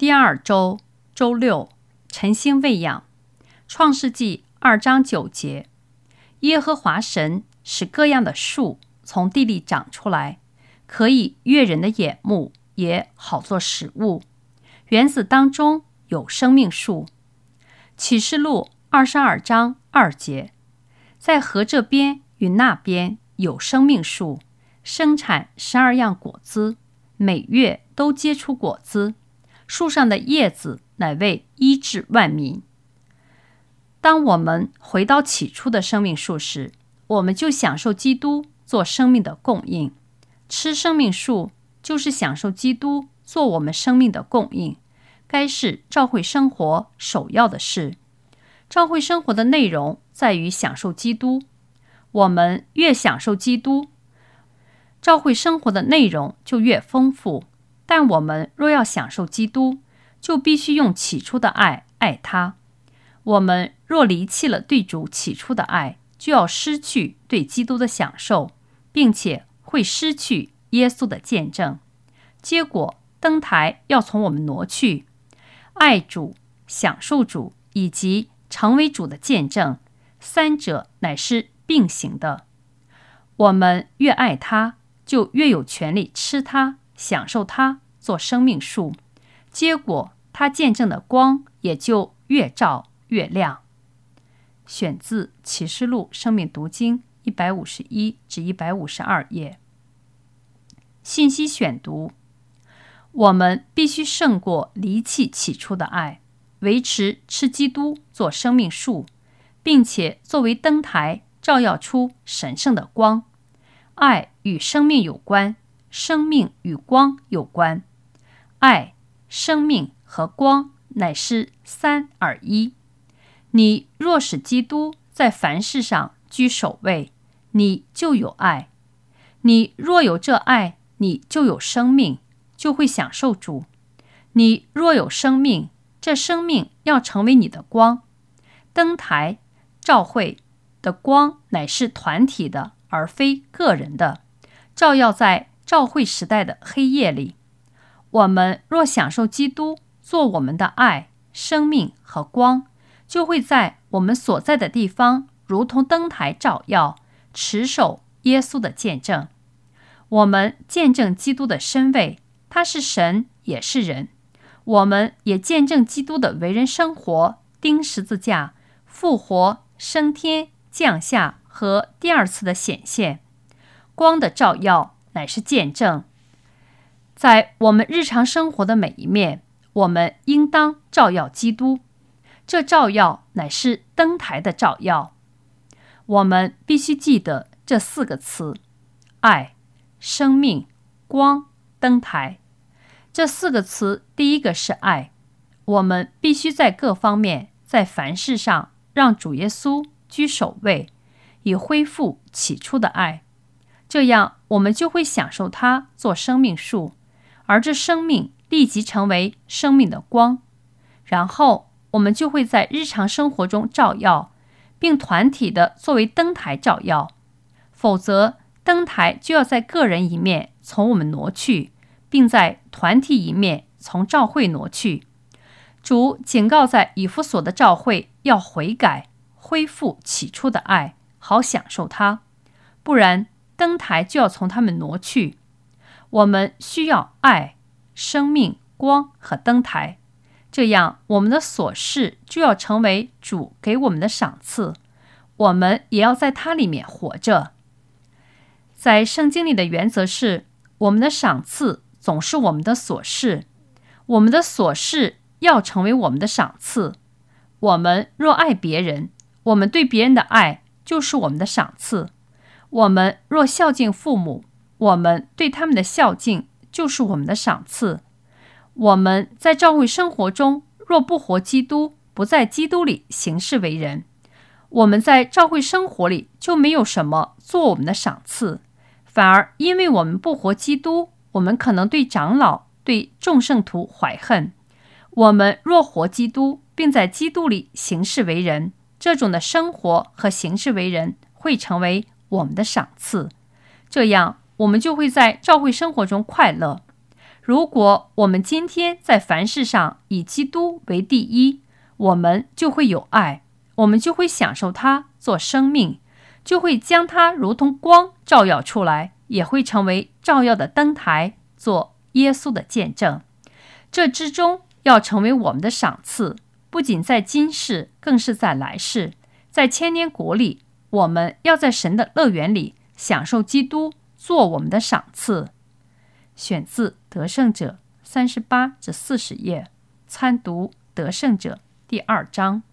第二周周六，晨星喂养。创世纪2章9节，耶和华神使各样的树从地里长出来，可以悦人的眼目，也好做食物。园子当中有生命树。启示录22章2节，在河这边与那边有生命树，生产12样果子，每月都结出果子，树上的叶子乃为医治万民。当我们回到起初的生命树时，我们就享受基督做生命的供应。吃生命树就是享受基督做我们生命的供应，该是教会生活首要的事。教会生活的内容在于享受基督，我们越享受基督，教会生活的内容就越丰富。但我们若要享受基督，就必须用起初的爱爱他。我们若离弃了对主起初的爱，就要失去对基督的享受，并且会失去耶稣的见证。结果灯台要从我们挪去。爱主、享受主以及成为主的见证，三者乃是并行的。我们越爱他，就越有权利吃他、享受他，做生命树。结果他见证的光也就越照越亮。选自启示录生命读经151至152页。信息选读：我们必须胜过离弃起初的爱，维持吃基督做生命树，并且作为灯台照耀出神圣的光。爱与生命有关，生命与光有关。爱、生命和光乃是三而一。你若使基督在凡事上居首位，你就有爱。你若有这爱，你就有生命，就会享受主。你若有生命，这生命要成为你的光。灯台、教会的光乃是团体的，而非个人的，照耀在教会时代的黑夜里。我们若享受基督做我们的爱、生命和光，就会在我们所在的地方如同灯台照耀，持守耶稣的见证。我们见证基督的身位，他是神也是人。我们也见证基督的为人生活、钉十字架、复活、升天、降下和第二次的显现。光的照耀乃是见证。在我们日常生活的每一面，我们应当照耀基督。这照耀乃是灯台的照耀。我们必须记得这4个词：爱、生命、光、灯台。这4个词，第一个是爱。我们必须在各方面，在凡事上让主耶稣居首位，以恢复起初的爱。这样我们就会享受他做生命树，而这生命立即成为生命的光。然后我们就会在日常生活中照耀，并团体的作为灯台照耀。否则灯台就要在个人一面从我们挪去，并在团体一面从教会挪去。主警告在以弗所的教会要悔改，恢复起初的爱，好享受它，不然灯台就要从他们挪去。我们需要爱、生命、光和灯台，这样我们的所事就要成为主给我们的赏赐，我们也要在它里面活着。在圣经里的原则是，我们的赏赐总是我们的所事，我们的所事要成为我们的赏赐。我们若爱别人，我们对别人的爱就是我们的赏赐。我们若孝敬父母，我们对他们的孝敬就是我们的赏赐。我们在教会生活中若不活基督，不在基督里行事为人，我们在教会生活里就没有什么做我们的赏赐，反而因为我们不活基督，我们可能对长老、对众圣徒怀恨。我们若活基督，并在基督里行事为人，这种的生活和行事为人会成为我们的赏赐。这样我们就会在教会生活中快乐。 如果我们今天在凡事上以基督为第一，我们就会有爱，我们就会享受它做生命，就会将它如同光照耀出来，也会成为照耀的灯台，做耶稣的见证。这之中要成为我们的赏赐，不仅在今世，更是在来世。在千年国里，我们要在神的乐园里享受基督做我们的赏赐。选自得胜者38至40页，参读得胜者第2章。